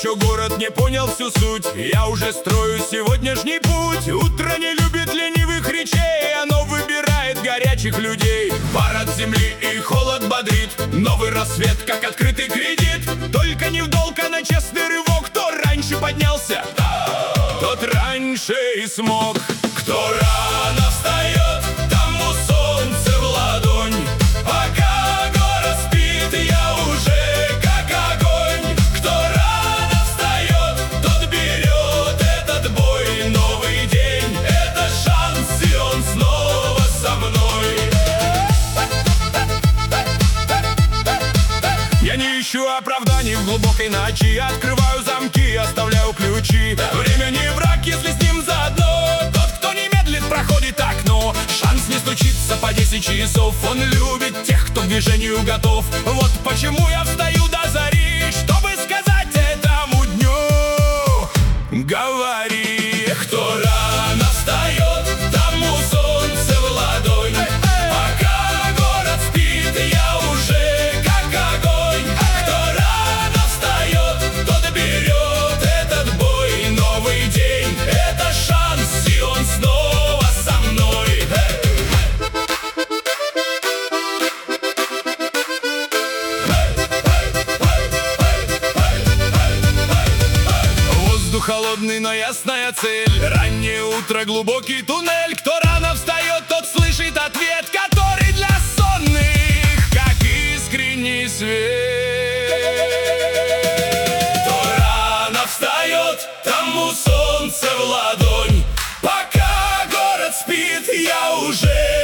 еще город не понял всю суть. Я уже строю сегодняшний путь. Утро не любит ленивых речей, оно выбирает горячих людей. Пар от земли и холод бодрит, новый рассвет, как открытый кредит. Только не в долг, а на честный рывок. Кто раньше поднялся, тот раньше и смог. Кто рано встает, тому солнце в ладонь. Пока город спит, я уже как огонь. Кто рано встает, тот берет этот бой. Новый день — это шанс, и он снова со мной. Я не ищу оправданий в глубокой ночи. Открываю замки, оставляю ключи. Время не враг, если с ним заодно. Тот, кто не медлит, проходит окно. Шанс не стучится по 10 часов. Он любит тех, кто к движению готов. Вот почему я встаю до зари, чтобы сказать этому дню: говори. Кто рано встает, тому солнце в ладонь. Пока город спит, я уже как огонь. Кто рано встает, тот берет этот бой. Новый день — это шанс, и он снова со мной. Воздух холодный, но ясная цель. Раннее утро, глубокий туннель. Кто рано встает, тот слышит ответ, который для сонных, как искренний свет. Кто рано встает, тому солнце в ладонь. Пока город спит, я уже